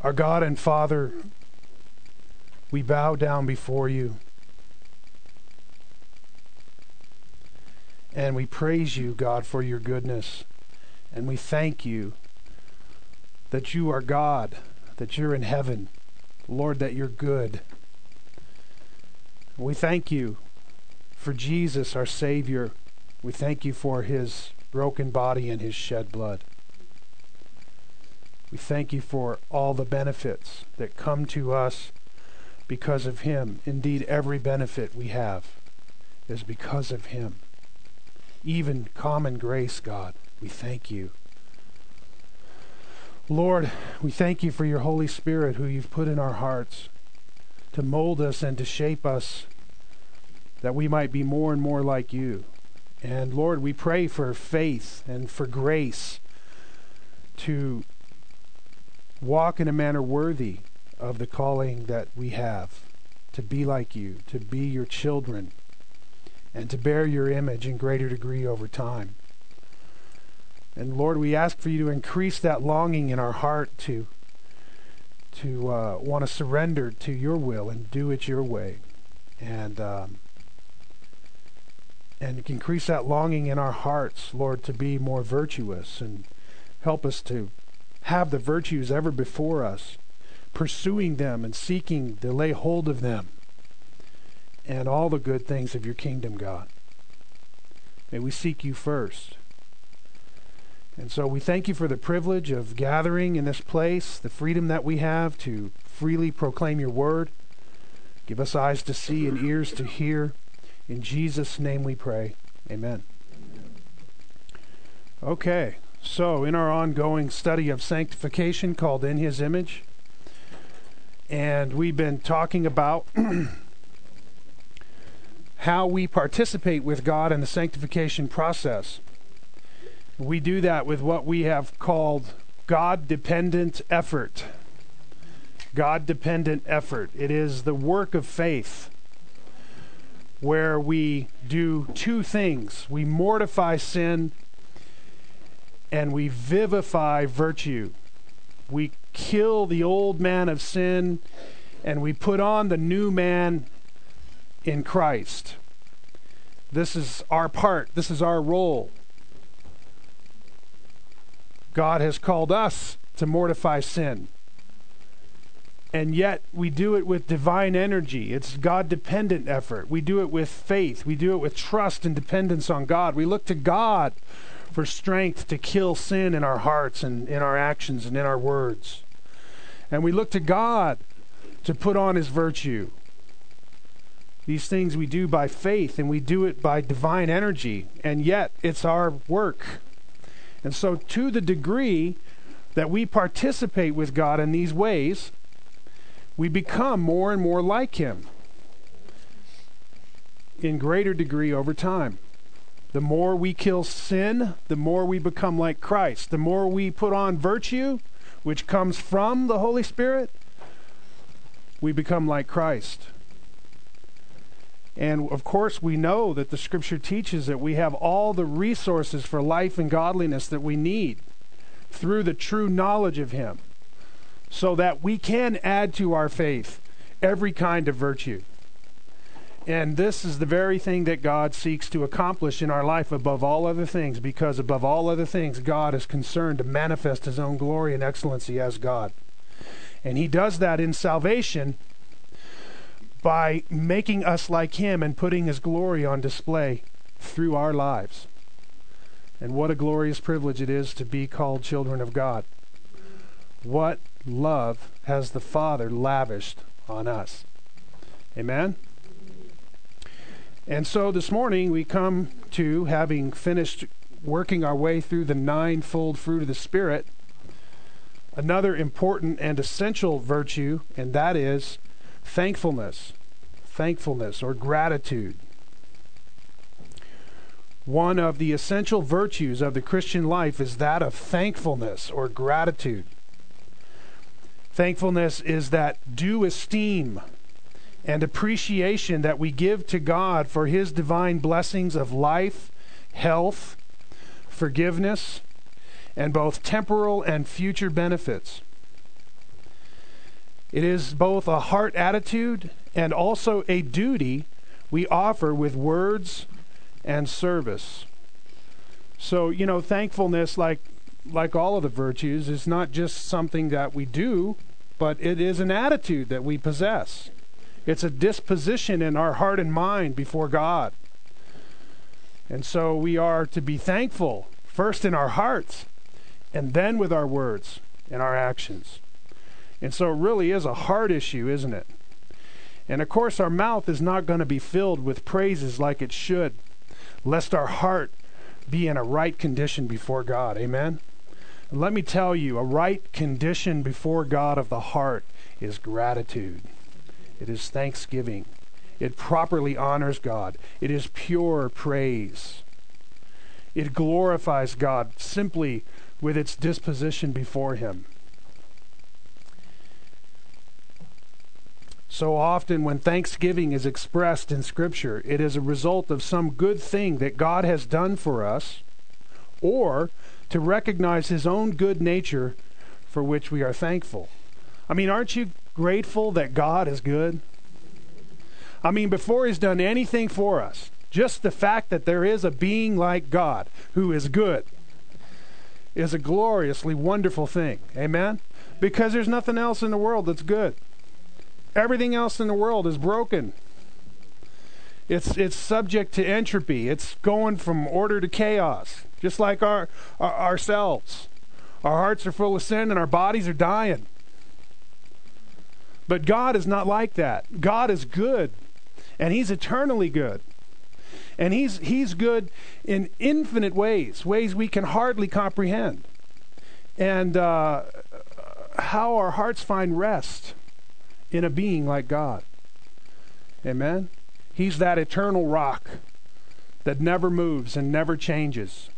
Our God and Father, we bow down before you. And we praise you, God, for your goodness. And we thank you that you are God, that you're in heaven. Lord, that you're good. We thank you for Jesus, our Savior. We thank you for his broken body and his shed blood. We thank you for all the benefits that come to us because of him. Indeed, every benefit we have is because of him. Even common grace, God, we thank you. Lord, we thank you for your Holy Spirit who you've put in our hearts to mold us and to shape us that we might be more and more like you. And Lord, we pray for faith and for grace to walk in a manner worthy of the calling that we have, to be like you, to be your children, and to bear your image in greater degree over time. And Lord, we ask for you to increase that longing in our heart to want to surrender to your will and do it your way. And increase that longing in our hearts, Lord, to be more virtuous, and help us to have the virtues ever before us, pursuing them and seeking to lay hold of them and all the good things of your kingdom, God. May we seek you first. And so we thank you for the privilege of gathering in this place, the freedom that we have to freely proclaim your word. Give us eyes to see and ears to hear. In Jesus' name we pray. Amen. Okay, so in our ongoing study of sanctification called In His Image, and we've been talking about how we participate with God in the sanctification process. We do that with what we have called God-dependent effort. God-dependent effort. It is the work of faith where we do two things. We mortify sin and we vivify virtue. We kill the old man of sin and we put on the new man in Christ. This is our part. This is our role. God has called us to mortify sin. And yet we do it with divine energy. It's God-dependent effort. We do it with faith. We do it with trust and dependence on God. We look to God for strength to kill sin in our hearts and in our actions and in our words. And we look to God to put on his virtue. These things we do by faith, and we do it by divine energy. And yet it's our work. And so to the degree that we participate with God in these ways, we become more and more like him in greater degree over time. The more we kill sin, the more we become like Christ. The more we put on virtue, which comes from the Holy Spirit, we become like Christ. And of course, we know that the Scripture teaches that we have all the resources for life and godliness that we need through the true knowledge of him, so that we can add to our faith every kind of virtue. And this is the very thing that God seeks to accomplish in our life above all other things, because above all other things, God is concerned to manifest his own glory and excellency as God. And he does that in salvation by making us like him and putting his glory on display through our lives. And what a glorious privilege it is to be called children of God. What love has the Father lavished on us. Amen? And so this morning we come to, having finished working our way through the ninefold fruit of the Spirit, another important and essential virtue, and that is thankfulness. Thankfulness or gratitude. One of the essential virtues of the Christian life is that of thankfulness or gratitude. Thankfulness is that due esteem and appreciation that we give to God for his divine blessings of life, health, forgiveness, and both temporal and future benefits. It is both a heart attitude and also a duty we offer with words and service. So, thankfulness, like all of the virtues, is not just something that we do, but it is an attitude that we possess. It's a disposition in our heart and mind before God. And so we are to be thankful, first in our hearts, and then with our words and our actions. And so it really is a heart issue, isn't it? And of course, our mouth is not going to be filled with praises like it should, lest our heart be in a right condition before God. Amen? And let me tell you, a right condition before God of the heart is gratitude. It is thanksgiving. It properly honors God. It is pure praise. It glorifies God simply with its disposition before Him. So often when thanksgiving is expressed in Scripture, it is a result of some good thing that God has done for us, or to recognize His own good nature for which we are thankful. I mean, aren't you grateful that God is good? I mean, before He's done anything for us, just the fact that there is a being like God who is good is a gloriously wonderful thing. Amen? Because there's nothing else in the world that's good. Everything else in the world is broken. It's subject to entropy. It's going from order to chaos, just like ourselves. Our hearts are full of sin and our bodies are dying. But God is not like that. God is good, and He's eternally good. And He's good in infinite ways we can hardly comprehend. And how our hearts find rest in a being like God. Amen? He's that eternal rock that never moves and never changes.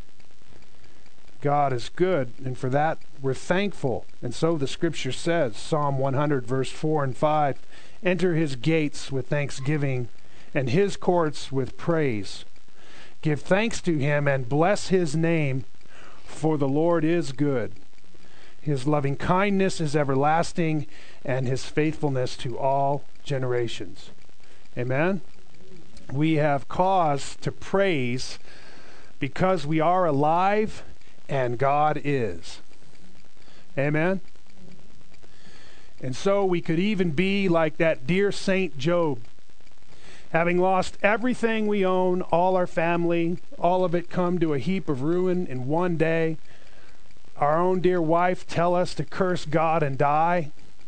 God is good, and for that we're thankful. And so the Scripture says, Psalm 100, verse 4 and 5, enter His gates with thanksgiving and His courts with praise. Give thanks to Him and bless His name, for the Lord is good. His loving kindness is everlasting, and His faithfulness to all generations. Amen? We have cause to praise because we are alive and God is. Amen? And so we could even be like that dear Saint Job, having lost everything we own, all our family, all of it come to a heap of ruin in one day. Our own dear wife tell us to curse God and die.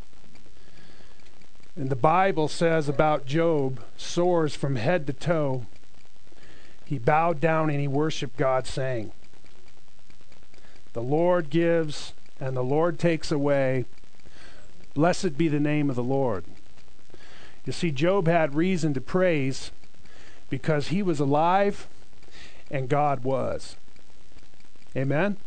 And the Bible says about Job, sores from head to toe, he bowed down and he worshiped God, saying, the Lord gives and the Lord takes away. Blessed be the name of the Lord. You see, Job had reason to praise because he was alive and God was. Amen?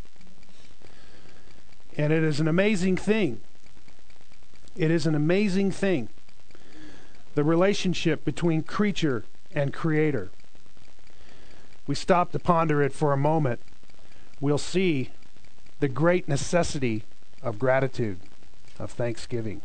And it is an amazing thing. It is an amazing thing. The relationship between creature and creator. We stop to ponder it for a moment. We'll see the great necessity of gratitude, of thanksgiving.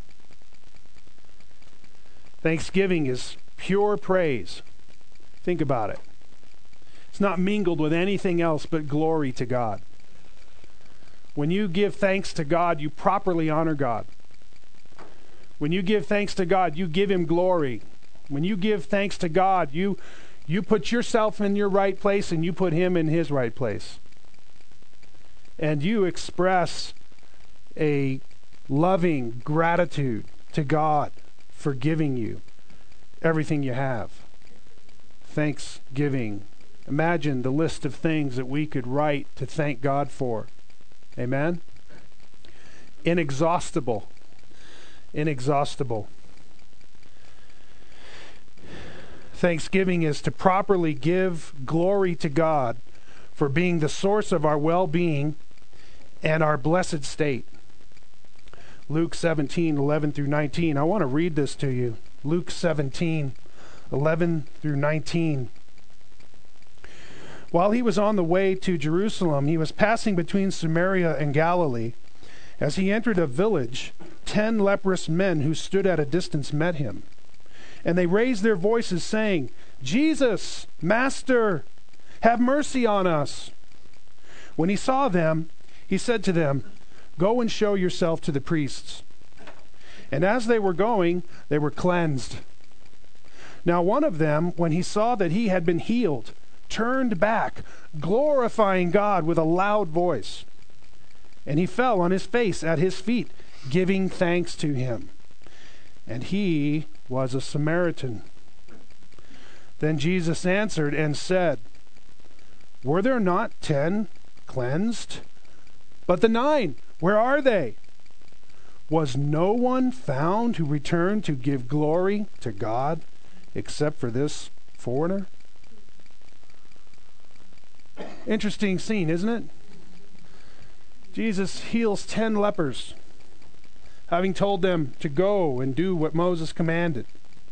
Thanksgiving is pure praise. Think about it. It's not mingled with anything else but glory to God. When you give thanks to God, you properly honor God. When you give thanks to God, you give Him glory. When you give thanks to God, you put yourself in your right place and you put Him in His right place. And you express a loving gratitude to God for giving you everything you have. Thanksgiving. Imagine the list of things that we could write to thank God for. Amen? Inexhaustible. Inexhaustible. Thanksgiving is to properly give glory to God for being the source of our well-being and our blessed state. Luke 17, 11 through 19. I want to read this to you. Luke 17, 11 through 19. While he was on the way to Jerusalem, he was passing between Samaria and Galilee. As he entered a village, 10 leprous men who stood at a distance met him. And they raised their voices, saying, Jesus, Master, have mercy on us. When he saw them, he said to them, Go and show yourself to the priests. And as they were going, they were cleansed. Now one of them, when he saw that he had been healed, turned back, glorifying God with a loud voice. And he fell on his face at his feet, giving thanks to him. And he was a Samaritan. Then Jesus answered and said, Were there not 10 cleansed? But the 9, where are they? Was no one found who returned to give glory to God except for this foreigner? Interesting scene, isn't it? Jesus heals 10 lepers, having told them to go and do what Moses commanded.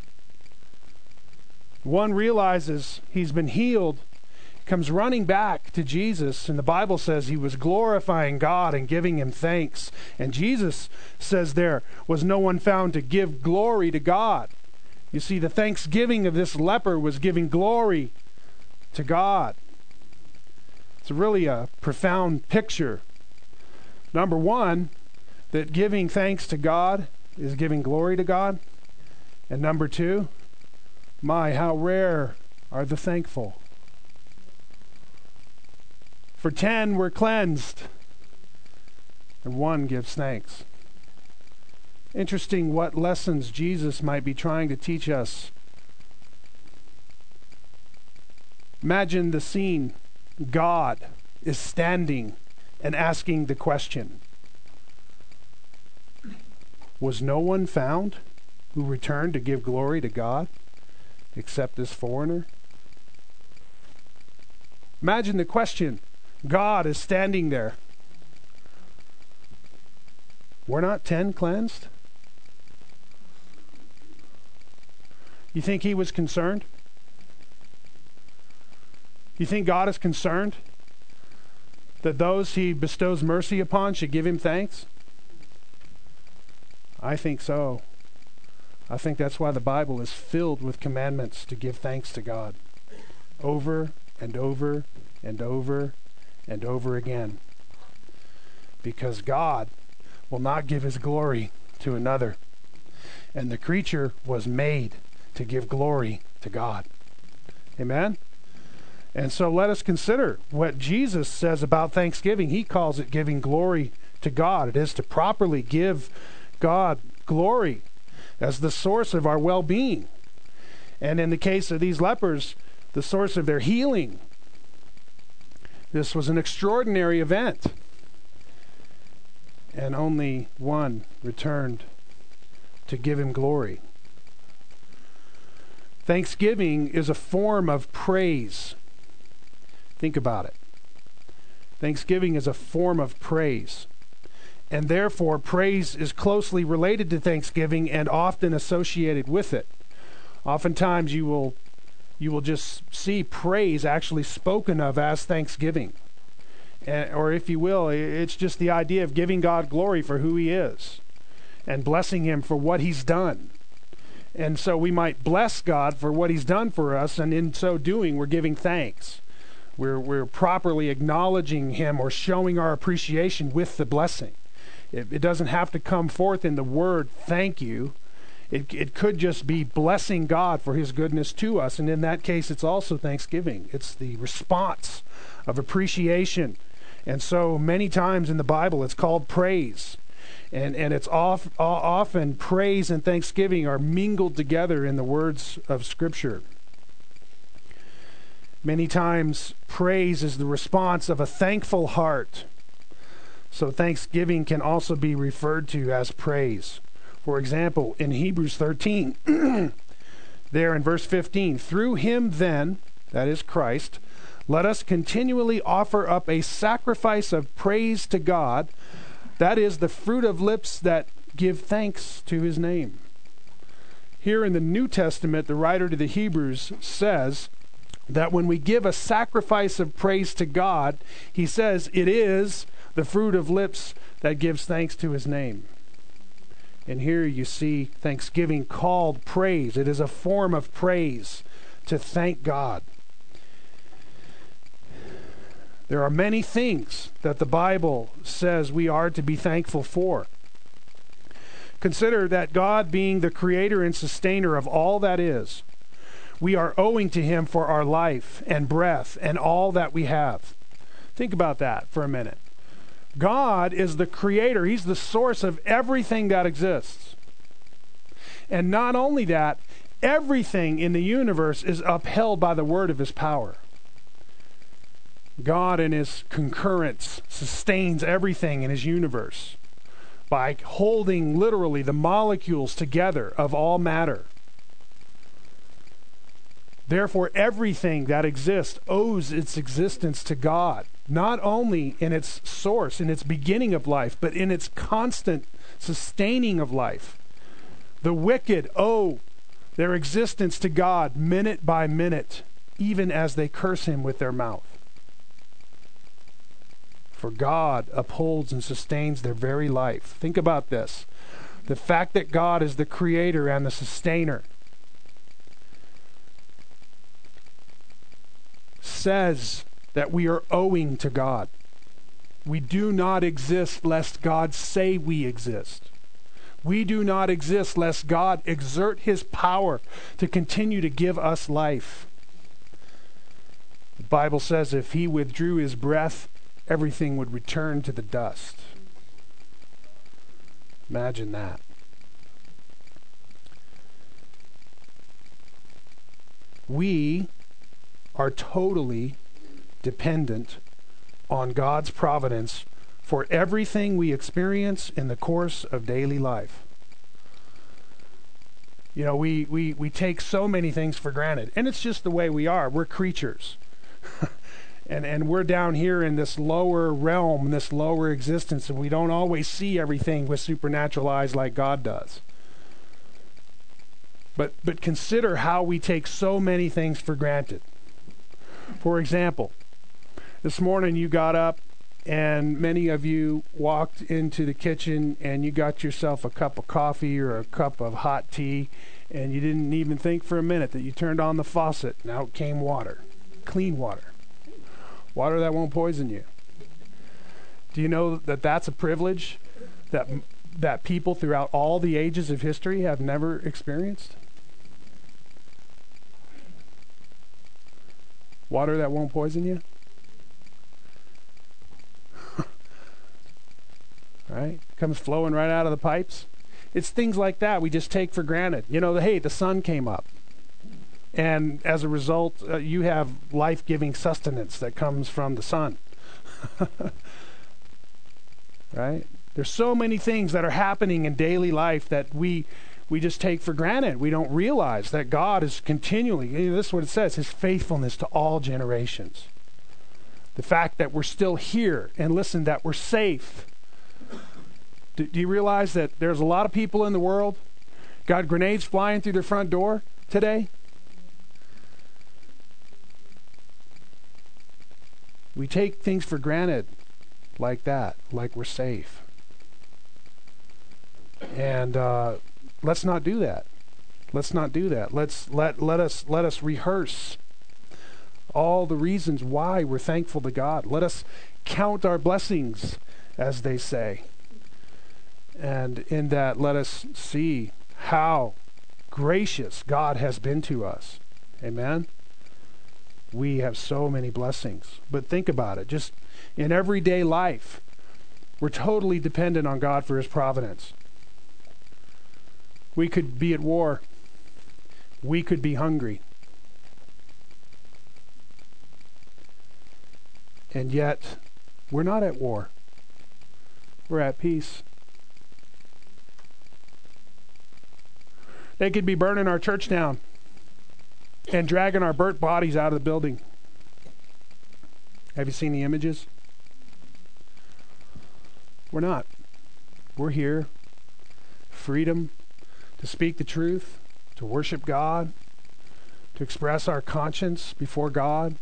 One realizes he's been healed, comes running back to Jesus, and the Bible says he was glorifying God and giving him thanks. And Jesus says there was no one found to give glory to God. You see, the thanksgiving of this leper was giving glory to God. It's really a profound picture. Number one, that giving thanks to God is giving glory to God. And number two, my, how rare are the thankful. For 10 were cleansed, and 1 gives thanks. Interesting what lessons Jesus might be trying to teach us. Imagine the scene. God is standing and asking the question, Was no one found who returned to give glory to God except this foreigner? Imagine the question. God is standing there. Were not 10 cleansed? You think he was concerned? You think God is concerned that those he bestows mercy upon should give him thanks? I think so. I think that's why the Bible is filled with commandments to give thanks to God over and over and over and over again. Because God will not give his glory to another. And the creature was made to give glory to God. Amen? And so let us consider what Jesus says about thanksgiving. He calls it giving glory to God. It is to properly give God glory as the source of our well-being. And in the case of these lepers, the source of their healing. This was an extraordinary event. And only 1 returned to give him glory. Thanksgiving is a form of praise. Think about it. Thanksgiving is a form of praise. And therefore, praise is closely related to thanksgiving and often associated with it. Oftentimes you will just see praise actually spoken of as thanksgiving. Or if you will, it's just the idea of giving God glory for who he is and blessing him for what he's done. And so we might bless God for what he's done for us, and in so doing, we're giving thanks. We're properly acknowledging him or showing our appreciation with the blessing. It doesn't have to come forth in the word thank you. It could just be blessing God for his goodness to us, and in that case, it's also thanksgiving. It's the response of appreciation. And so many times in the Bible, it's called praise. And it's often praise and thanksgiving are mingled together in the words of Scripture. Many times, praise is the response of a thankful heart. So thanksgiving can also be referred to as praise. For example, in Hebrews 13, there in verse 15, through him then, that is Christ, let us continually offer up a sacrifice of praise to God, that is the fruit of lips that give thanks to his name. Here in the New Testament, the writer to the Hebrews says that when we give a sacrifice of praise to God, he says it is the fruit of lips that gives thanks to his name. And here you see thanksgiving called praise. It is a form of praise to thank God. There are many things that the Bible says we are to be thankful for. Consider that God, being the creator and sustainer of all that is, we are owing to him for our life and breath and all that we have. Think about that for a minute. God is the creator. He's the source of everything that exists. And not only that, everything in the universe is upheld by the word of his power. God in his concurrence sustains everything in his universe by holding literally the molecules together of all matter. Therefore, everything that exists owes its existence to God, not only in its source, in its beginning of life, but in its constant sustaining of life. The wicked owe their existence to God minute by minute, even as they curse him with their mouth. For God upholds and sustains their very life. Think about this. The fact that God is the creator and the sustainer says that we are owing to God. We do not exist lest God say we exist. We do not exist lest God exert his power to continue to give us life. The Bible says if he withdrew his breath, everything would return to the dust. Imagine that. We are totally dependent on God's providence for everything we experience in the course of daily life. You know, we take so many things for granted, and it's just the way we are. We're creatures. And we're down here in this lower realm, this lower existence, and we don't always see everything with supernatural eyes like God does. But consider how we take so many things for granted. For example, this morning you got up and many of you walked into the kitchen and you got yourself a cup of coffee or a cup of hot tea, and you didn't even think for a minute that you turned on the faucet and out came water, clean water. Water that won't poison you. Do you know that that's a privilege that people throughout all the ages of history have never experienced? Water that won't poison you? Right? Comes flowing right out of the pipes. It's things like that we just take for granted. You know, hey, the sun came up. And as a result, you have life-giving sustenance that comes from the sun. Right? There's so many things that are happening in daily life that we just take for granted. We don't realize that God is continually, this is what it says, his faithfulness to all generations. The fact that we're still here, and listen, that we're safe. Do you realize that there's a lot of people in the world got grenades flying through their front door today? We take things for granted like that, like we're safe. And let's not do that. Let's not do that. Let us rehearse all the reasons why we're thankful to God. Let us count our blessings, as they say. And in that, let us see how gracious God has been to us. Amen? We have so many blessings. But think about it. Just in everyday life, we're totally dependent on God for his providence. We could be at war. We could be hungry. And yet, we're not at war. We're at peace. They could be burning our church down and dragging our burnt bodies out of the building. Have you seen the images? We're not. We're here. Freedom to speak the truth, to worship God, to express our conscience before God.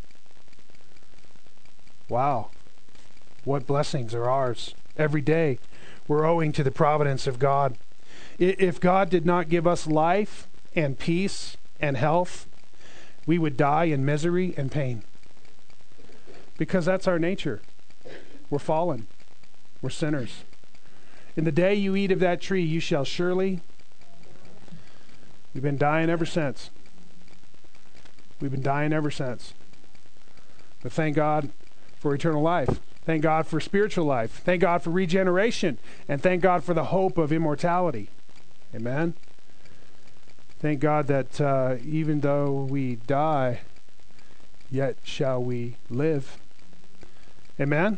Wow. What blessings are ours. Every day we're owing to the providence of God. If God did not give us life and peace and health, we would die in misery and pain. Because that's our nature. We're fallen. We're sinners. In the day you eat of that tree, you shall surely... We've been dying ever since. We've been dying ever since. But thank God for eternal life. Thank God for spiritual life. Thank God for regeneration. And thank God for the hope of immortality. Amen. Thank God that even though we die, yet shall we live. Amen?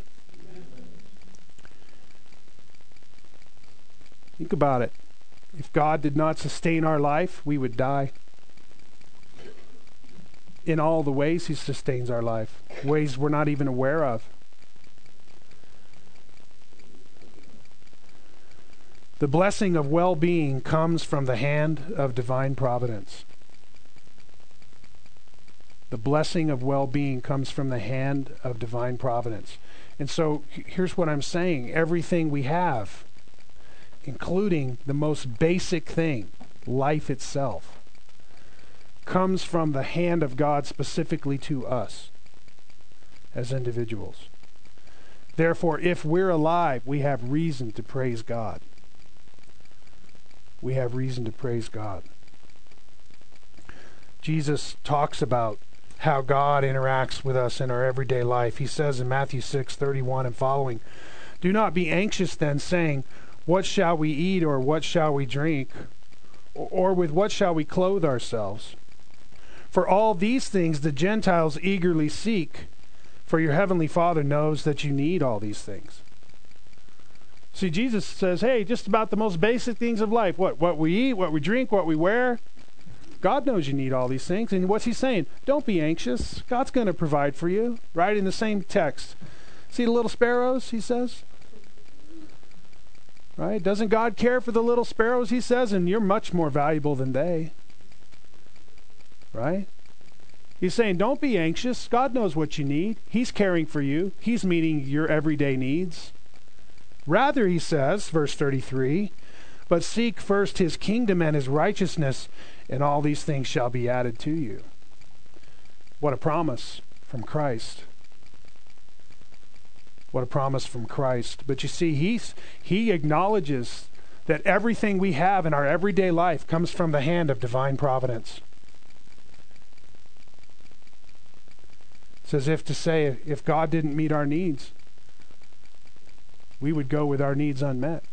Think about it. If God did not sustain our life, we would die. In all the ways He sustains our life, ways we're not even aware of. The blessing of well-being comes from the hand of divine providence. The blessing of well-being comes from the hand of divine providence. And so here's what I'm saying. Everything we have, including the most basic thing, life itself, comes from the hand of God specifically to us as individuals. Therefore, if we're alive, we have reason to praise God. We have reason to praise God. Jesus talks about how God interacts with us in our everyday life. He says in Matthew 6:31 and following, "Do not be anxious then, saying, what shall we eat, or what shall we drink, or with what shall we clothe ourselves? For all these things the Gentiles eagerly seek, for your heavenly Father knows that you need all these things." See, Jesus says, hey, just about the most basic things of life. What we eat, what we drink, what we wear. God knows you need all these things. And what's He saying? Don't be anxious. God's going to provide for you. Right in the same text. See the little sparrows, He says? Right? Doesn't God care for the little sparrows, He says? And you're much more valuable than they. Right? He's saying, don't be anxious. God knows what you need. He's caring for you. He's meeting your everyday needs. Rather, He says, verse 33, but seek first His kingdom and His righteousness, and all these things shall be added to you. What a promise from Christ. What a promise from Christ. But you see, He acknowledges that everything we have in our everyday life comes from the hand of divine providence. It's as if to say, if God didn't meet our needs, we would go with our needs unmet.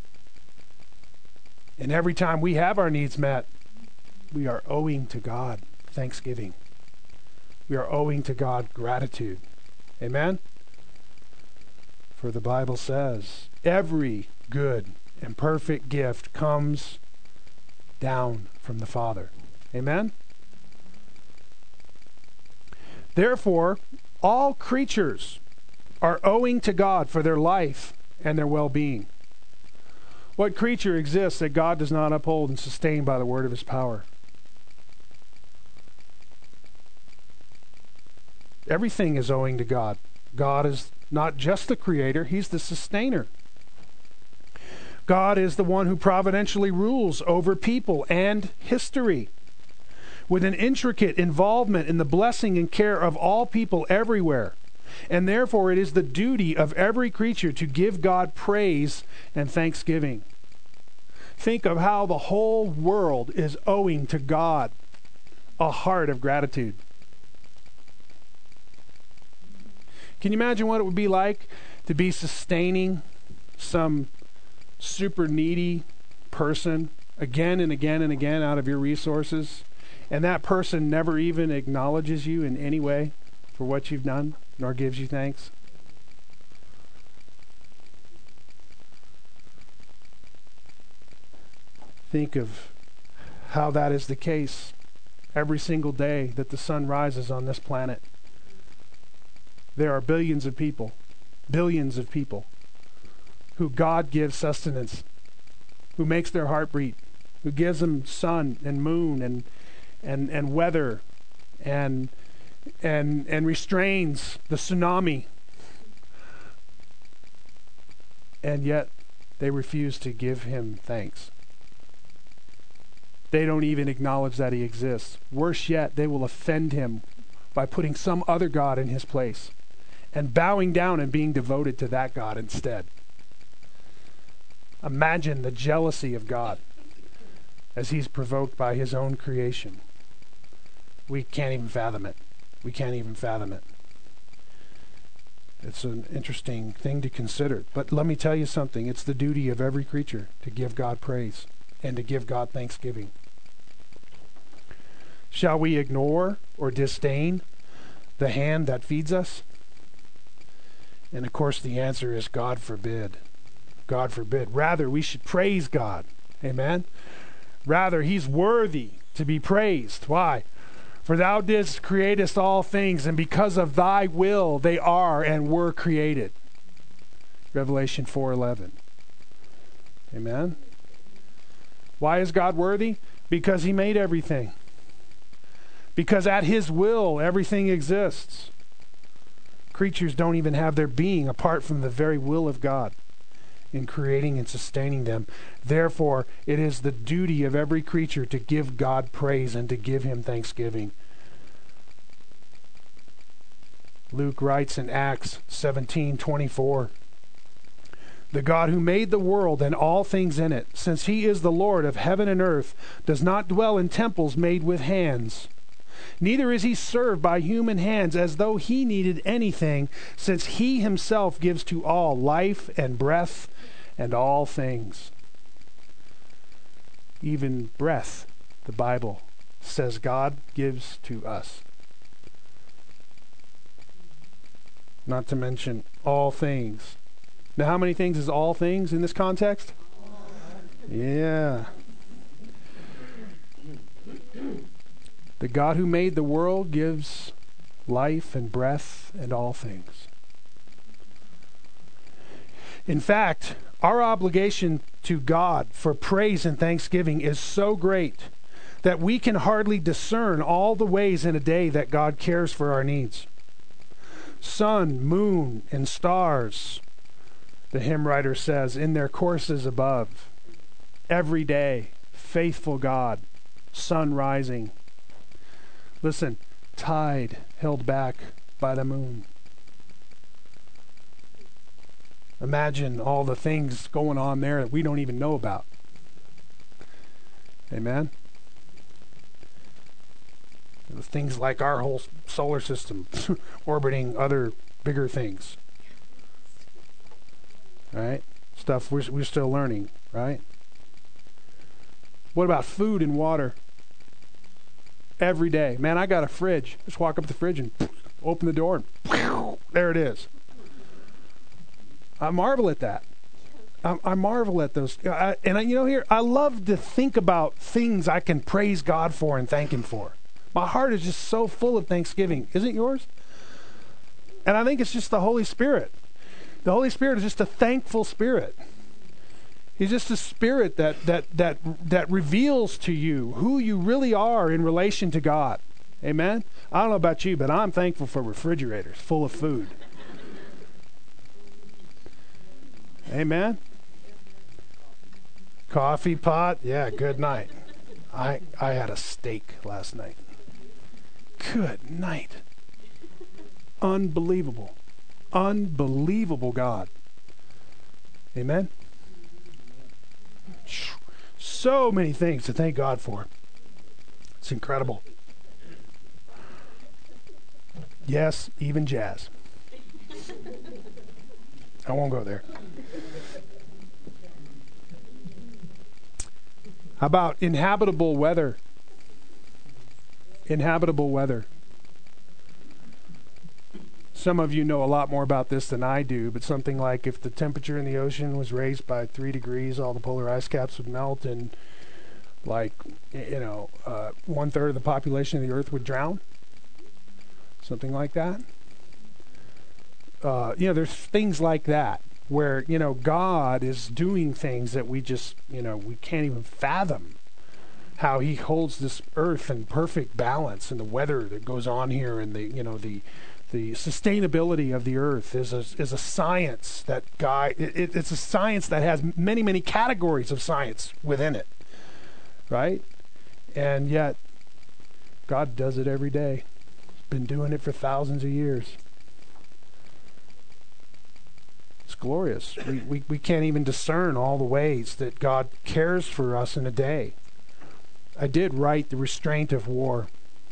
And every time we have our needs met, we are owing to God thanksgiving. We are owing to God gratitude. Amen? For the Bible says, every good and perfect gift comes down from the Father. Amen? Therefore, all creatures are owing to God for their life and their well-being. What creature exists that God does not uphold and sustain by the word of His power? Everything is owing to God. God is not just the creator, He's the sustainer. God is the one who providentially rules over people and history, with an intricate involvement in the blessing and care of all people everywhere. And therefore it is the duty of every creature to give God praise and thanksgiving. Think of how the whole world is owing to God a heart of gratitude. Can you imagine what it would be like to be sustaining some super needy person again and again and again out of your resources, and that person never even acknowledges you in any way for what you've done, nor gives you thanks? Think of how that is the case every single day that the sun rises on this planet. There are billions of people who God gives sustenance, who makes their heart beat, who gives them sun and moon and weather and restrains the tsunami. And yet they refuse to give Him thanks. They don't even acknowledge that he exists. Worse yet, they will offend him by putting some other god in his place and bowing down and being devoted to that god instead. Imagine the jealousy of God as he's provoked by his own creation. We can't even fathom it. We can't even fathom it. It's an interesting thing to consider. But let me tell you something. It's the duty of every creature to give God praise and to give God thanksgiving. Shall we ignore or disdain the hand that feeds us? And of course the answer is God forbid. God forbid. Rather, we should praise God. Amen? Rather, he's worthy to be praised. Why? For thou didst createst all things, and because of thy will they are and were created. Revelation 4:11. Amen? Why is God worthy? Because he made everything. Because at his will everything exists. Creatures don't even have their being apart from the very will of God in creating and sustaining them. Therefore, it is the duty of every creature to give God praise and to give him thanksgiving. Luke writes in Acts 17:24, the God who made the world and all things in it, since he is the Lord of heaven and earth, does not dwell in temples made with hands. Neither is he served by human hands as though he needed anything, since he himself gives to all life and breath and all things. Even breath, the Bible says God gives to us. Not to mention all things. Now, how many things is all things in this context? Yeah. The God who made the world gives life and breath and all things. In fact, our obligation to God for praise and thanksgiving is so great that we can hardly discern all the ways in a day that God cares for our needs. Sun, moon, and stars, the hymn writer says, in their courses above. Every day, faithful God, sun rising. Listen, tide held back by the moon. Imagine all the things going on there that we don't even know about. Amen? Things like our whole solar system orbiting other bigger things. Right? Stuff we're still learning, right? What about food and water? Every day. Man, I got a fridge. Just walk up to the fridge and open the door and there it is. I marvel at that. I marvel at those. I love to think about things I can praise God for and thank him for. My heart is just so full of thanksgiving. Isn't yours? And I think it's just the Holy Spirit. The Holy Spirit is just a thankful spirit. He's just a spirit that reveals to you who you really are in relation to God. Amen? I don't know about you, but I'm thankful for refrigerators full of food. Amen? Coffee pot? Yeah, good night. I had a steak last night. Good night. Unbelievable. Unbelievable God. Amen? So many things to thank God for. It's incredible. Yes, even jazz. I won't go there. How about inhabitable weather? Inhabitable weather. Some of you know a lot more about this than I do, but something like if the temperature in the ocean was raised by 3 degrees, all the polar ice caps would melt, and 1/3 of the population of the earth would drown. Something like that. There's things like that where, God is doing things that we just, we can't even fathom. How he holds this earth in perfect balance, and the weather that goes on here, and the sustainability of the earth is a science that it's a science that has many, many categories of science within it, right? And yet, God does it every day. He's been doing it for thousands of years. It's glorious. We can't even discern all the ways that God cares for us in a day. I did write The Restraint of War.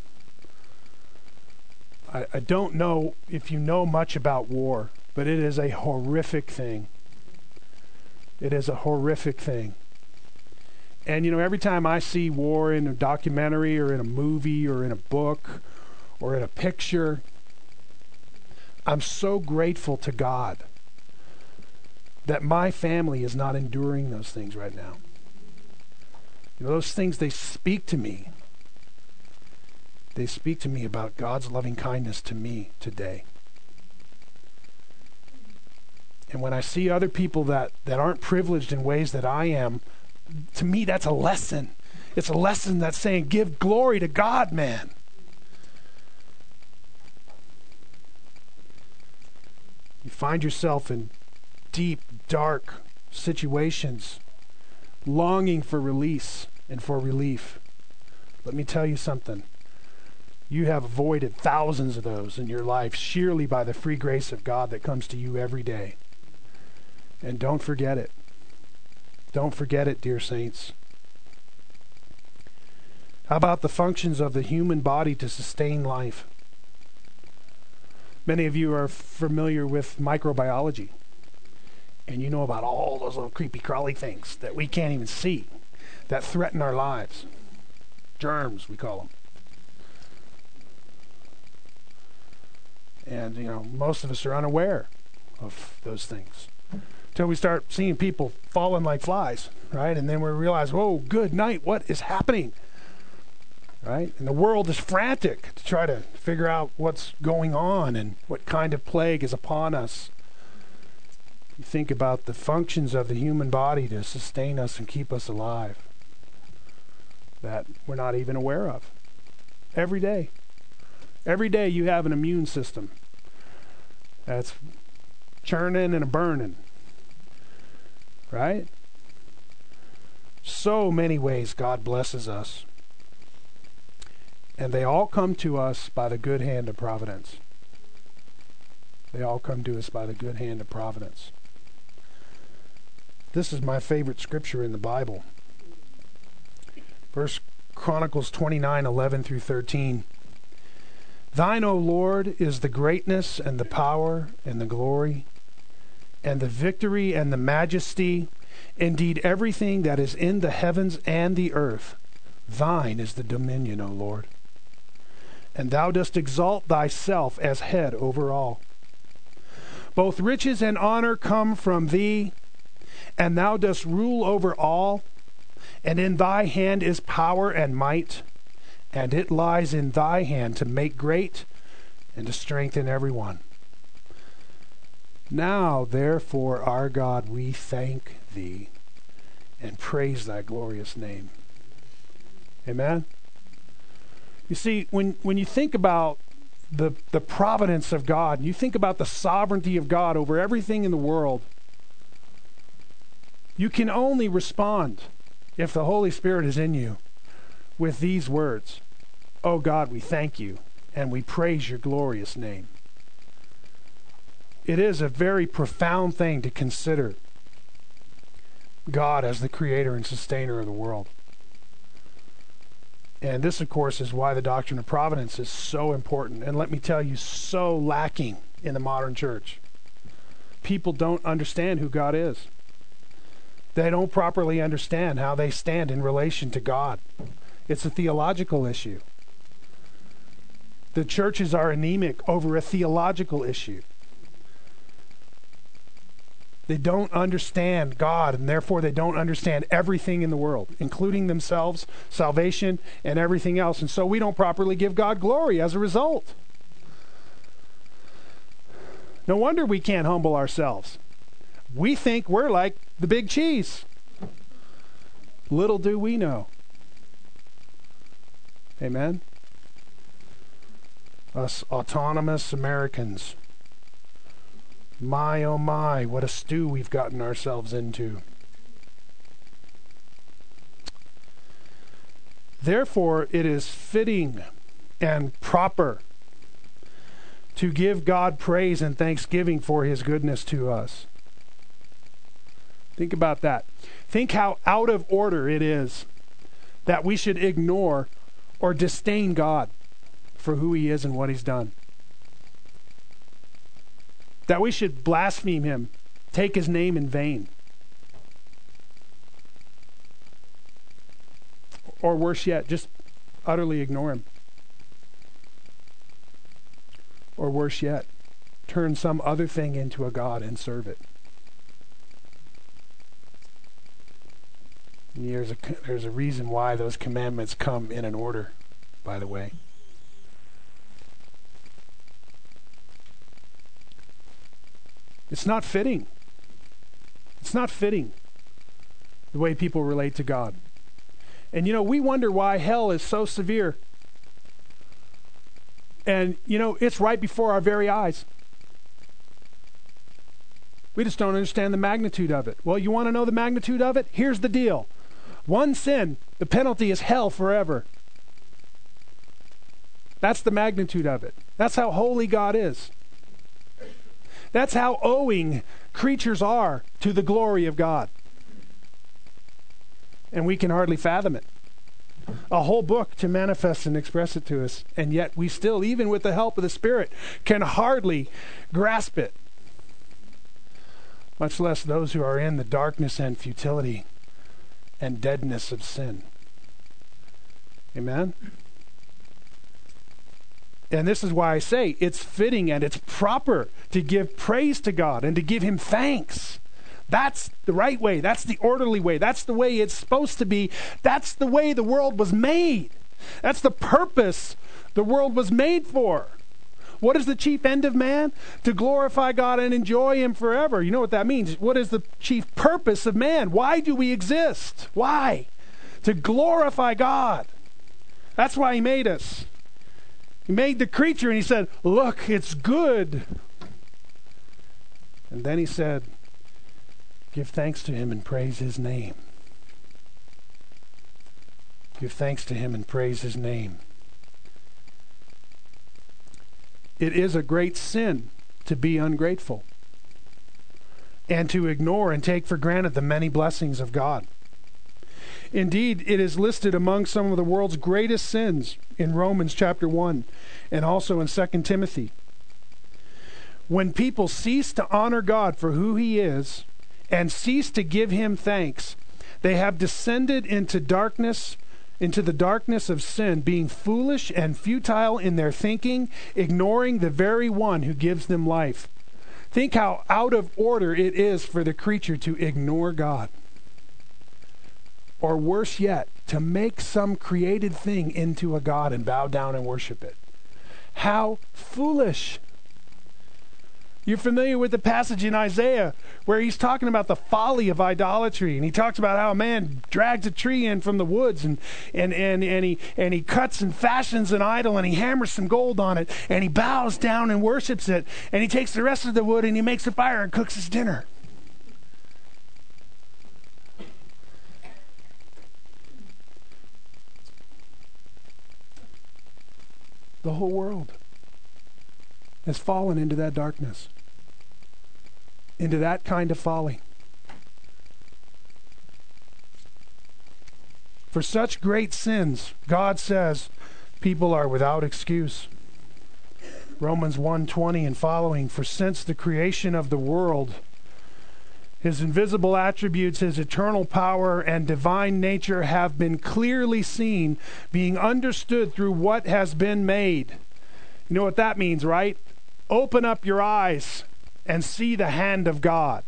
I don't know if you know much about war, but it is a horrific thing. It is a horrific thing. And, every time I see war in a documentary or in a movie or in a book or in a picture, I'm so grateful to God that my family is not enduring those things right now. Those things, they speak to me. They speak to me about God's loving kindness to me today. And when I see other people that aren't privileged in ways that I am, to me that's a lesson. It's a lesson that's saying, give glory to God, man. You find yourself in deep, dark situations, longing for release and for relief. Let me tell you something. You have avoided thousands of those in your life, sheerly by the free grace of God that comes to you every day. And don't forget it. Don't forget it, dear saints. How about the functions of the human body to sustain life? Many of you are familiar with microbiology. And you know about all those little creepy crawly things that we can't even see, that threaten our lives. Germs, we call them. And, most of us are unaware of those things. Until we start seeing people falling like flies, right? And then we realize, whoa, good night, what is happening? Right? And the world is frantic to try to figure out what's going on and what kind of plague is upon us. You think about the functions of the human body to sustain us and keep us alive that we're not even aware of. Every day. Every day you have an immune system that's churning and burning. Right? So many ways God blesses us. And they all come to us by the good hand of providence. They all come to us by the good hand of providence. This is my favorite scripture in the Bible. 1 Chronicles 29:11 through 13. Thine, O Lord, is the greatness and the power and the glory and the victory and the majesty, indeed everything that is in the heavens and the earth. Thine is the dominion, O Lord. And thou dost exalt thyself as head over all. Both riches and honor come from thee, and thou dost rule over all, and in thy hand is power and might, and it lies in thy hand to make great and to strengthen everyone. Now, therefore, our God, we thank thee and praise thy glorious name. Amen? You see, when you think about the providence of God, you think about the sovereignty of God over everything in the world, you can only respond, if the Holy Spirit is in you, with these words. Oh God, we thank you and we praise your glorious name. It is a very profound thing to consider God as the creator and sustainer of the world. And this, of course, is why the doctrine of providence is so important. And let me tell you, so lacking in the modern church. People don't understand who God is. They don't properly understand how they stand in relation to God. It's a theological issue. The churches are anemic over a theological issue. They don't understand God, and therefore they don't understand everything in the world, including themselves, salvation, and everything else. And so we don't properly give God glory as a result. No wonder we can't humble ourselves. We think we're like the big cheese. Little do we know. Amen? Us autonomous Americans. My, oh my, what a stew we've gotten ourselves into. Therefore, it is fitting and proper to give God praise and thanksgiving for his goodness to us. Think about that. Think how out of order it is that we should ignore or disdain God for who he is and what he's done. That we should blaspheme him, take his name in vain. Or worse yet, just utterly ignore him. Or worse yet, turn some other thing into a god and serve it. There's a reason why those commandments come in an order, by the way. It's not fitting. It's not fitting the way people relate to God. And we wonder why hell is so severe. And it's right before our very eyes. We just don't understand the magnitude of it. Well, you want to know the magnitude of it? Here's the deal. One sin, the penalty is hell forever. That's the magnitude of it. That's how holy God is. That's how owing creatures are to the glory of God. And we can hardly fathom it. A whole book to manifest and express it to us. And yet we still, even with the help of the Spirit, can hardly grasp it. Much less those who are in the darkness and futility and deadness of sin. Amen? And this is why I say it's fitting and it's proper to give praise to God and to give him thanks. That's the right way. That's the orderly way. That's the way it's supposed to be. That's the way the world was made. That's the purpose the world was made for. What is the chief end of man? To glorify God and enjoy him forever. You know what that means. What is the chief purpose of man? Why do we exist? Why? To glorify God. That's why he made us. He made the creature and he said, look, it's good. And then he said, give thanks to him and praise his name. Give thanks to him and praise his name. It is a great sin to be ungrateful and to ignore and take for granted the many blessings of God. Indeed, it is listed among some of the world's greatest sins in Romans chapter 1 and also in 2 Timothy. When people cease to honor God for who he is and cease to give him thanks, they have descended into the darkness of sin, being foolish and futile in their thinking, ignoring the very one who gives them life. Think how out of order it is for the creature to ignore God. Or worse yet, to make some created thing into a god and bow down and worship it. How foolish. You're familiar with the passage in Isaiah where he's talking about the folly of idolatry, and he talks about how a man drags a tree in from the woods and he cuts and fashions an idol and he hammers some gold on it and he bows down and worships it, and he takes the rest of the wood and he makes a fire and cooks his dinner. The whole world has fallen into that darkness, into that kind of folly. For such great sins, God says, people are without excuse. Romans 1:20 and following, for since the creation of the world, his invisible attributes, his eternal power and divine nature have been clearly seen, being understood through what has been made. You know what that means, right? Open up your eyes and see the hand of God.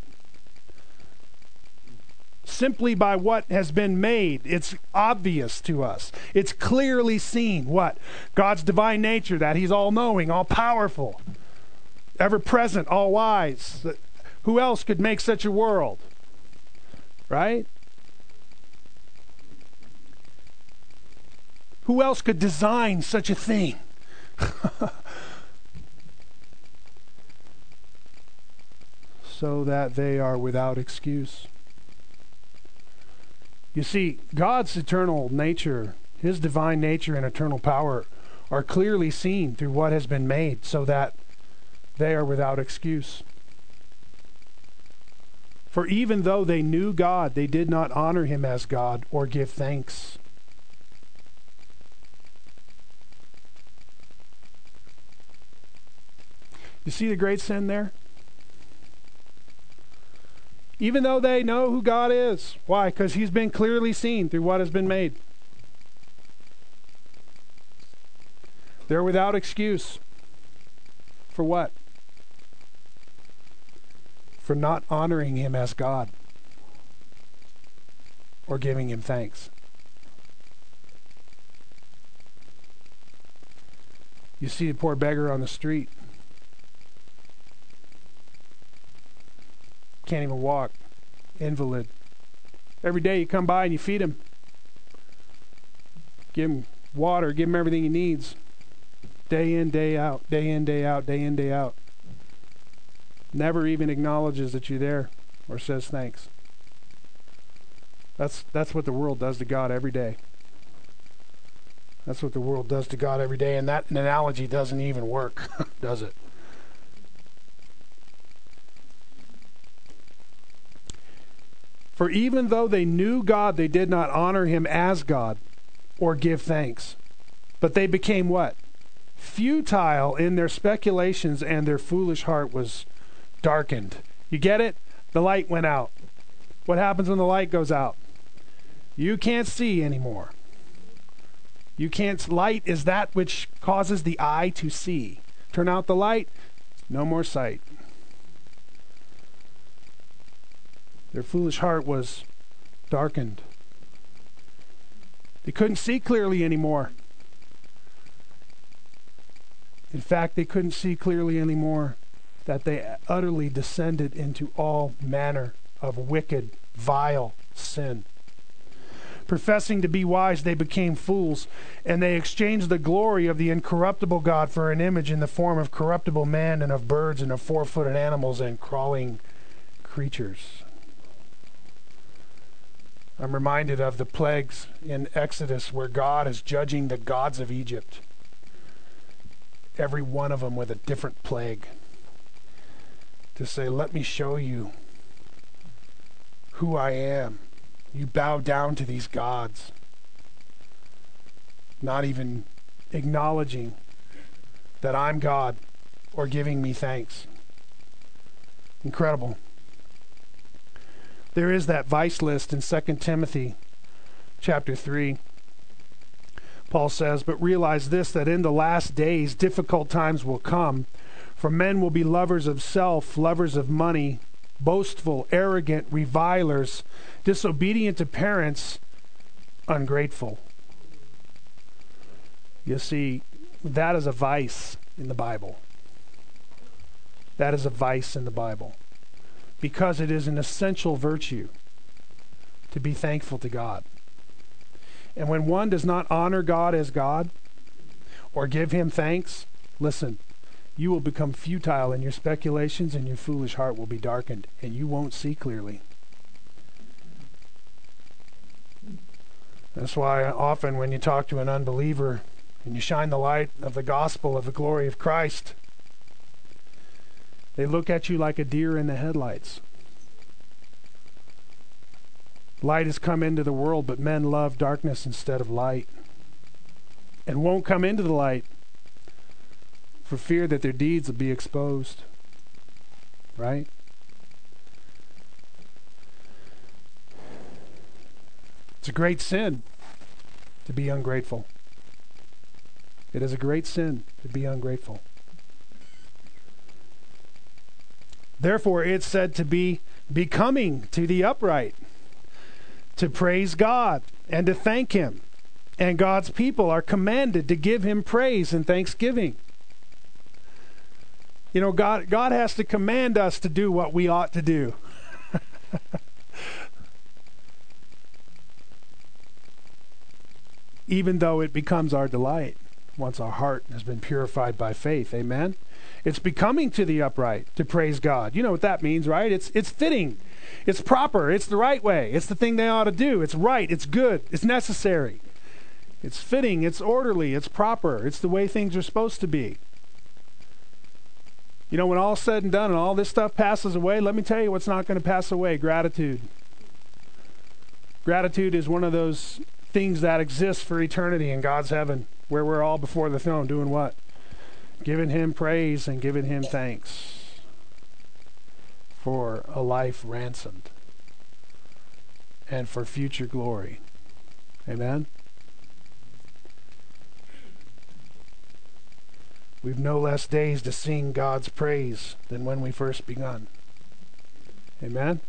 Simply by what has been made, it's obvious to us. It's clearly seen. What? God's divine nature, that he's all-knowing, all-powerful, ever-present, all-wise. Who else could make such a world? Right? Who else could design such a thing? So that they are without excuse. You see, God's eternal nature, His divine nature and eternal power are clearly seen through what has been made, so that they are without excuse. For even though they knew God, they did not honor him as God or give thanks. You see the great sin there? Even though they know who God is. Why? Because he's been clearly seen through what has been made. They're without excuse. For what? For not honoring him as God or giving him thanks. You see the poor beggar on the street. Can't even walk. Invalid. Every day you come by and you feed him. Give him water. Give him everything he needs. Day in, day out. Day in, day out. Day in, day out. Never even acknowledges that you're there or says thanks. That's what the world does to God every day. That's what the world does to God every day, and that analogy doesn't even work, does it? For even though they knew God, they did not honor him as God or give thanks. But they became what? Futile in their speculations, and their foolish heart was darkened. You get it? The light went out. What happens when the light goes out? You can't see anymore. Light is that which causes the eye to see. Turn out the light, no more sight. Their foolish heart was darkened. They couldn't see clearly anymore. In fact, they couldn't see clearly anymore that they utterly descended into all manner of wicked, vile sin. Professing to be wise, they became fools, and they exchanged the glory of the incorruptible God for an image in the form of corruptible man and of birds and of four-footed animals and crawling creatures. I'm reminded of the plagues in Exodus where God is judging the gods of Egypt. Every one of them with a different plague. To say, let me show you who I am. You bow down to these gods. Not even acknowledging that I'm God or giving me thanks. Incredible. There is that vice list in 2 Timothy chapter 3. Paul says, but realize this, that in the last days difficult times will come, for men will be lovers of self, lovers of money, boastful, arrogant, revilers, disobedient to parents, ungrateful. You see, that is a vice in the Bible. That is a vice in the Bible. Because it is an essential virtue to be thankful to God. And when one does not honor God as God or give him thanks, listen, you will become futile in your speculations and your foolish heart will be darkened and you won't see clearly. That's why often when you talk to an unbeliever and you shine the light of the gospel of the glory of Christ, they look at you like a deer in the headlights. Light has come into the world, but men love darkness instead of light, and won't come into the light for fear that their deeds will be exposed. Right? It's a great sin to be ungrateful. It is a great sin to be ungrateful. Therefore, it's said to be becoming to the upright to praise God and to thank him. And God's people are commanded to give him praise and thanksgiving. You know, God has to command us to do what we ought to do. Even though it becomes our delight once our heart has been purified by faith. Amen? It's becoming to the upright to praise God. You know what that means, right? It's fitting. It's proper. It's the right way. It's the thing they ought to do. It's right. It's good. It's necessary. It's fitting, it's orderly, it's proper, it's the way things are supposed to be. You know, when all's said and done and all this stuff passes away, let me tell you what's not going to pass away: gratitude. Gratitude is one of those things that exists for eternity in God's heaven, where we're all before the throne doing what? Giving Him praise and giving Him thanks for a life ransomed and for future glory. Amen? We've no less days to sing God's praise than when we first begun. Amen?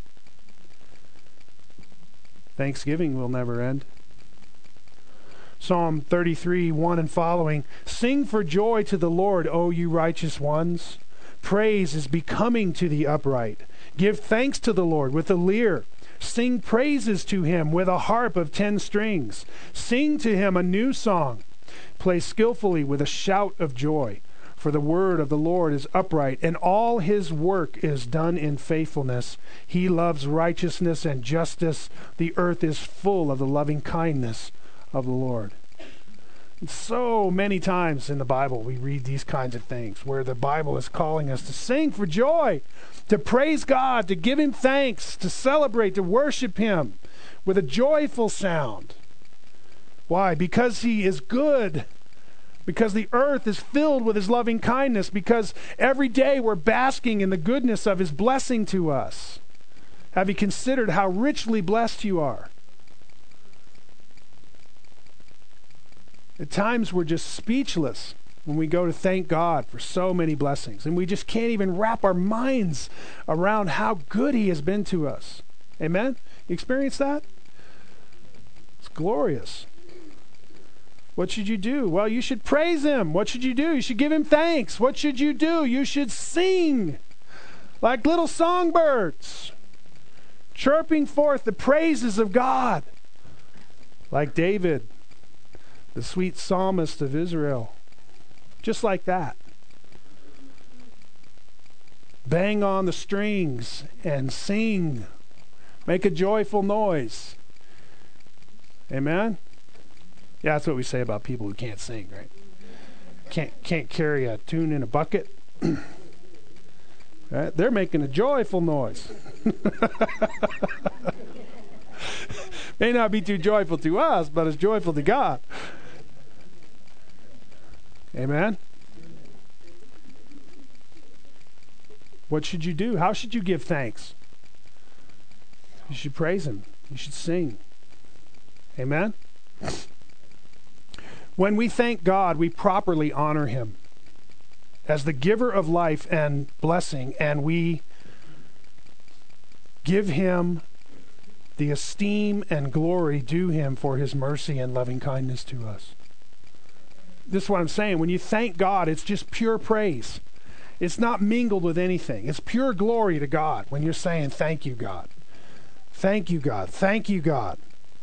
Thanksgiving will never end. Psalm 33, 1 and following. Sing for joy to the Lord, O you righteous ones. Praise is becoming to the upright. Give thanks to the Lord with a lyre. Sing praises to Him with a harp of 10 strings. Sing to Him a new song. Play skillfully with a shout of joy. For the word of the Lord is upright, and all His work is done in faithfulness. He loves righteousness and justice. The earth is full of the loving kindness of the Lord. And so many times in the Bible we read these kinds of things where the Bible is calling us to sing for joy, to praise God, to give Him thanks, to celebrate, to worship Him with a joyful sound. Why? Because He is good. Because the earth is filled with His loving kindness. Because every day we're basking in the goodness of His blessing to us. Have you considered how richly blessed you are? At times we're just speechless when we go to thank God for so many blessings. And we just can't even wrap our minds around how good He has been to us. Amen? You experience that? It's glorious. What should you do? Well, you should praise Him. What should you do? You should give Him thanks. What should you do? You should sing like little songbirds, chirping forth the praises of God, like David, the sweet psalmist of Israel. Just like that. Bang on the strings and sing. Make a joyful noise. Amen? Yeah, that's what we say about people who can't sing, right? Can't carry a tune in a bucket. Right? They're making a joyful noise. May not be too joyful to us, but it's joyful to God. Amen? What should you do? How should you give thanks? You should praise Him. You should sing. Amen? When we thank God, we properly honor Him as the giver of life and blessing, and we give Him the esteem and glory due Him for His mercy and loving kindness to us. This is what I'm saying. When you thank God, it's just pure praise. It's not mingled with anything. It's pure glory to God when you're saying, thank you, God. Thank you, God. Thank you, God.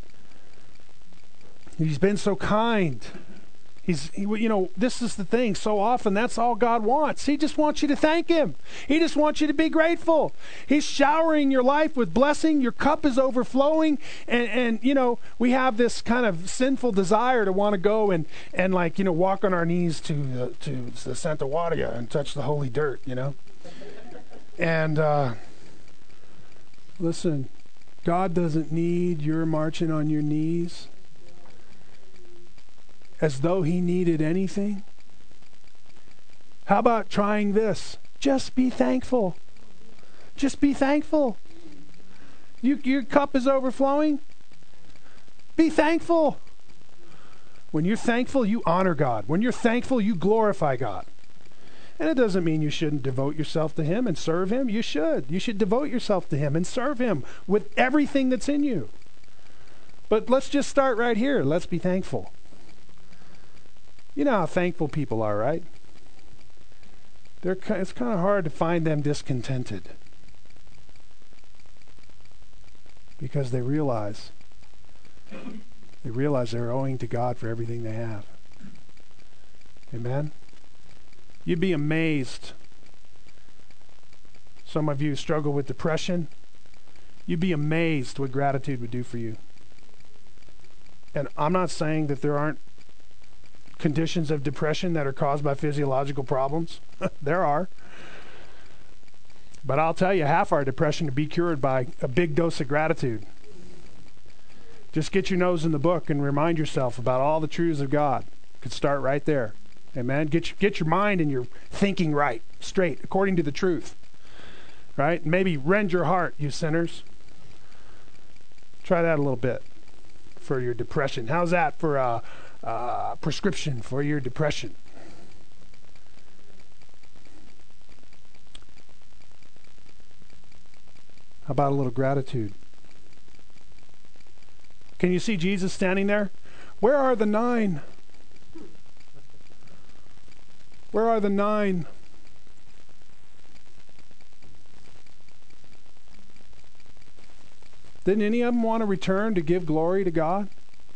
He's been so kind. This is the thing. So often, that's all God wants. He just wants you to thank Him. He just wants you to be grateful. He's showering your life with blessing. Your cup is overflowing. And we have this kind of sinful desire to want to go and walk on our knees to the Santa Wadia and touch the holy dirt, And listen, God doesn't need your marching on your knees as though He needed anything. How about trying this? Just be thankful. Just be thankful. Your cup is overflowing. Be thankful. When you're thankful, you honor God. When you're thankful, you glorify God. And it doesn't mean you shouldn't devote yourself to Him and serve Him. You should. You should devote yourself to Him and serve Him with everything that's in you. But let's just start right here. Let's be thankful. You know how thankful people are, right? It's kind of hard to find them discontented because they realize they're owing to God for everything they have. Amen? You'd be amazed. Some of you struggle with depression. You'd be amazed what gratitude would do for you. And I'm not saying that there aren't conditions of depression that are caused by physiological problems. There are. But I'll tell you, half our depression can be cured by a big dose of gratitude. Just get your nose in the book and remind yourself about all the truths of God. You could start right there. Amen. Get your mind and your thinking right, straight, according to the truth. Right? Maybe rend your heart, you sinners. Try that a little bit for your depression. How's that for a prescription for your depression? How about a little gratitude? Can you see Jesus standing there? Where are the 9? Where are the 9? Didn't any of them want to return to give glory to God?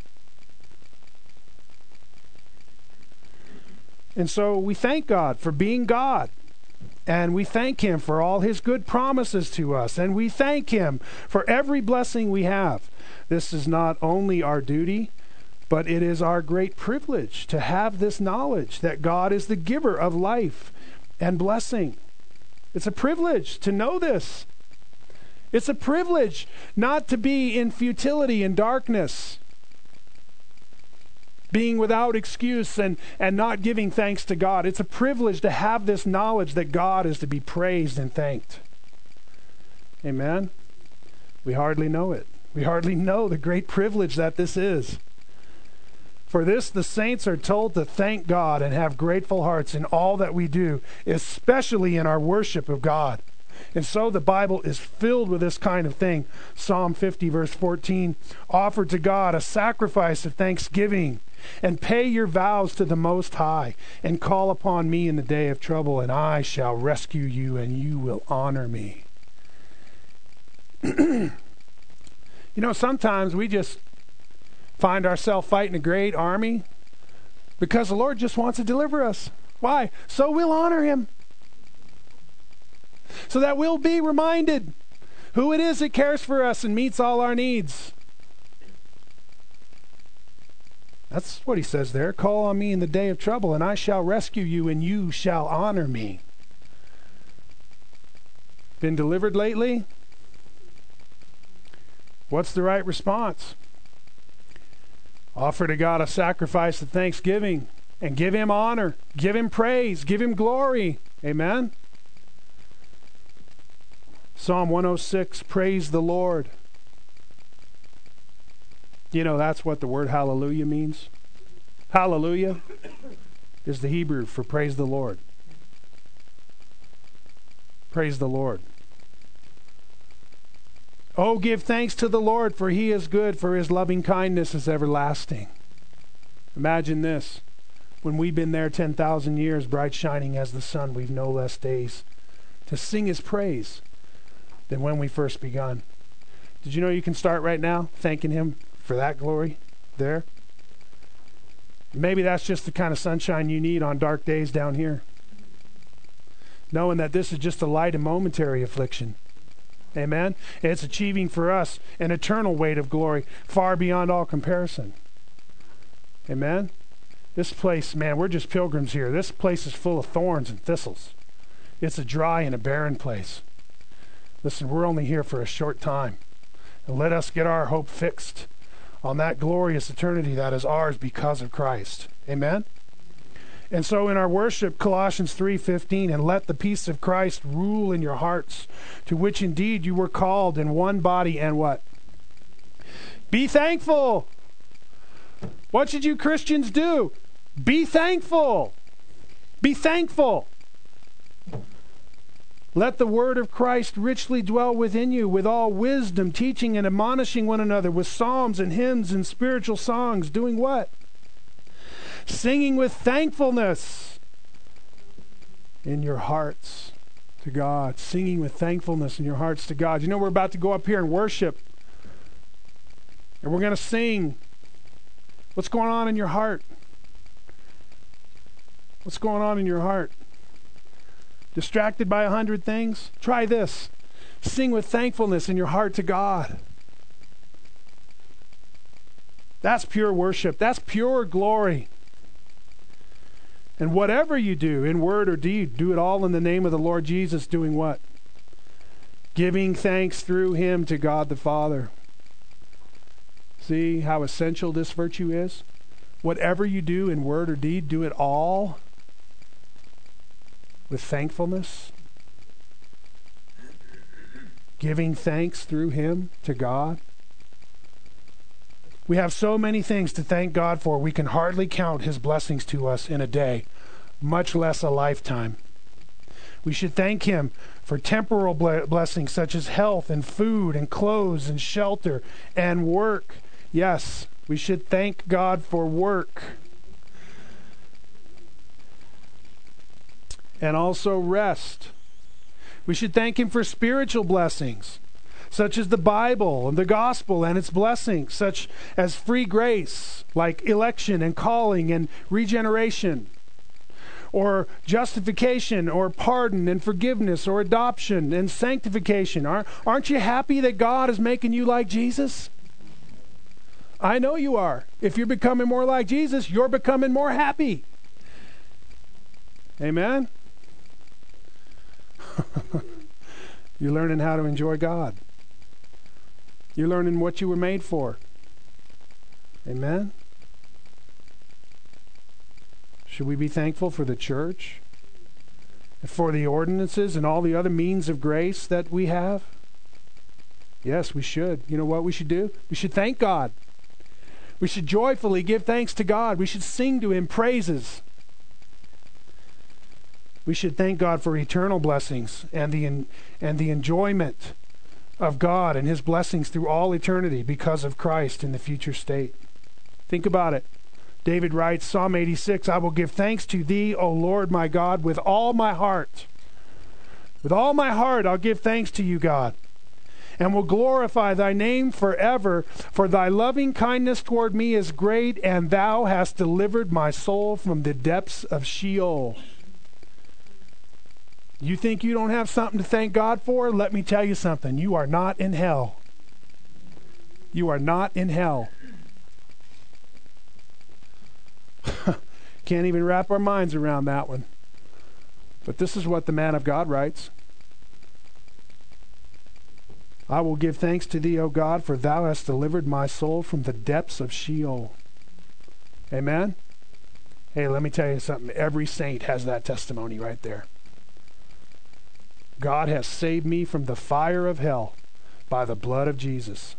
And so we thank God for being God. And we thank Him for all His good promises to us. And we thank Him for every blessing we have. This is not only our duty, but it is our great privilege to have this knowledge that God is the giver of life and blessing. It's a privilege to know this. It's a privilege not to be in futility and darkness, being without excuse and not giving thanks to God. It's a privilege to have this knowledge that God is to be praised and thanked. Amen? We hardly know it. We hardly know the great privilege that this is. For this, the saints are told to thank God and have grateful hearts in all that we do, especially in our worship of God. And so the Bible is filled with this kind of thing. Psalm 50, verse 14, offer to God a sacrifice of thanksgiving, and pay your vows to the Most High, and call upon me in the day of trouble, and I shall rescue you, and you will honor me. You know, sometimes we just find ourselves fighting a great army because the Lord just wants to deliver us. Why? So we'll honor Him. So that we'll be reminded who it is that cares for us and meets all our needs. That's what He says there. Call on me in the day of trouble, and I shall rescue you, and you shall honor me. Been delivered lately? What's the right response? Offer to God a sacrifice of thanksgiving and give Him honor, give Him praise, give Him glory. Amen? Psalm 106, praise the Lord. You know, that's what the word hallelujah means. Hallelujah is the Hebrew for praise the Lord. Praise the Lord. Oh, give thanks to the Lord, for He is good, for His loving kindness is everlasting. Imagine this. When we've been there 10,000 years, bright shining as the sun, we've no less days to sing His praise than when we first begun. Did you know you can start right now thanking Him for that glory there? Maybe that's just the kind of sunshine you need on dark days down here. Knowing that this is just a light and momentary affliction. Amen? It's achieving for us an eternal weight of glory far beyond all comparison. Amen? This place, man, we're just pilgrims here. This place is full of thorns and thistles. It's a dry and a barren place. Listen, we're only here for a short time. And let us get our hope fixed on that glorious eternity that is ours because of Christ. Amen? And so in our worship, Colossians 3:15, and let the peace of Christ rule in your hearts, to which indeed you were called in one body, and what? Be thankful. What should you Christians do? Be thankful. Be thankful. Let the word of Christ richly dwell within you, with all wisdom, teaching and admonishing one another with psalms and hymns and spiritual songs. Doing what? Singing with thankfulness in your hearts to God. Singing with thankfulness in your hearts to God. You know, we're about to go up here and worship. And we're going to sing. What's going on in your heart? What's going on in your heart? Distracted by 100 things? Try this. Sing with thankfulness in your heart to God. That's pure worship. That's pure glory. And whatever you do, in word or deed, do it all in the name of the Lord Jesus, doing what? Giving thanks through him to God the Father. See how essential this virtue is? Whatever you do in word or deed, do it all with thankfulness. Giving thanks through him to God. We have so many things to thank God for, we can hardly count his blessings to us in a day, much less a lifetime. We should thank him for temporal blessings such as health and food and clothes and shelter and work. Yes, we should thank God for work. And also rest. We should thank him for spiritual blessings, such as the Bible and the gospel and its blessings, such as free grace, like election and calling and regeneration, or justification or pardon and forgiveness or adoption and sanctification. Aren't you happy that God is making you like Jesus? I know you are. If you're becoming more like Jesus, you're becoming more happy. Amen? You're learning how to enjoy God. You're learning what you were made for. Amen? Should we be thankful for the church? And for the ordinances and all the other means of grace that we have? Yes, we should. You know what we should do? We should thank God. We should joyfully give thanks to God. We should sing to him praises. We should thank God for eternal blessings and the enjoyment of God and his blessings through all eternity because of Christ in the future state. Think about it. David writes, Psalm 86, I will give thanks to thee, O Lord my God, with all my heart. With all my heart I'll give thanks to you, God, and will glorify thy name forever, for thy loving kindness toward me is great, and thou hast delivered my soul from the depths of Sheol. You think you don't have something to thank God for? Let me tell you something. You are not in hell. You are not in hell. Can't even wrap our minds around that one. But this is what the man of God writes. I will give thanks to thee, O God, for thou hast delivered my soul from the depths of Sheol. Amen? Hey, let me tell you something. Every saint has that testimony right there. God has saved me from the fire of hell by the blood of Jesus.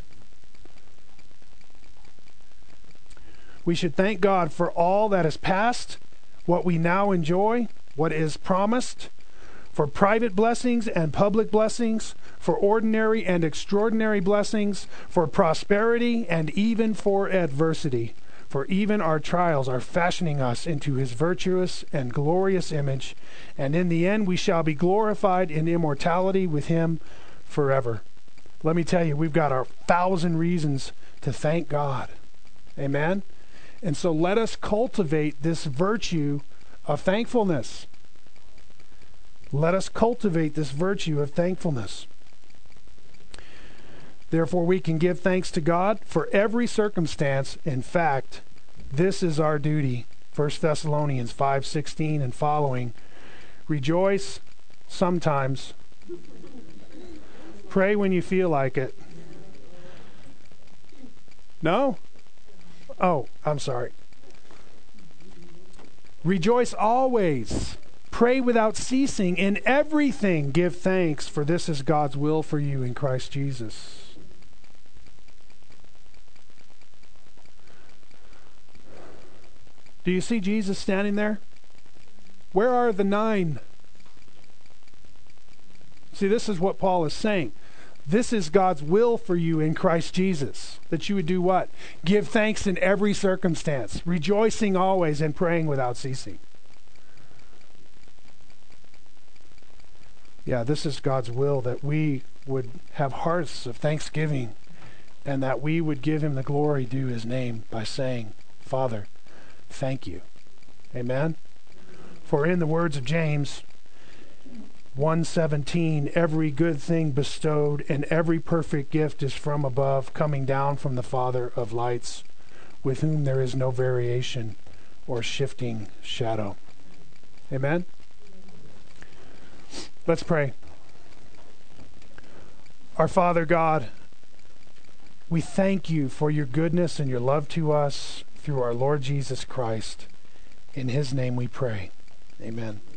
We should thank God for all that is past, what we now enjoy, what is promised, for private blessings and public blessings, for ordinary and extraordinary blessings, for prosperity and even for adversity. For even our trials are fashioning us into his virtuous and glorious image, and in the end we shall be glorified in immortality with him forever. Let me tell you, we've got 1,000 reasons to thank God. Amen? And so let us cultivate this virtue of thankfulness. Let us cultivate this virtue of thankfulness. Therefore, we can give thanks to God for every circumstance. In fact, this is our duty. 1 Thessalonians 5:16 and following. Rejoice sometimes. Pray when you feel like it. No? Oh, I'm sorry. Rejoice always. Pray without ceasing. In everything give thanks, for this is God's will for you in Christ Jesus. Do you see Jesus standing there? Where are the 9? See, this is what Paul is saying. This is God's will for you in Christ Jesus. That you would do what? Give thanks in every circumstance, rejoicing always and praying without ceasing. Yeah, this is God's will, that we would have hearts of thanksgiving and that we would give him the glory due his name by saying, Father, thank you. Amen? For in the words of James 1:17, every good thing bestowed and every perfect gift is from above, coming down from the Father of lights, with whom there is no variation or shifting shadow. Amen? Let's pray. Our Father God, we thank you for your goodness and your love to us through our Lord Jesus Christ. In his name we pray. Amen.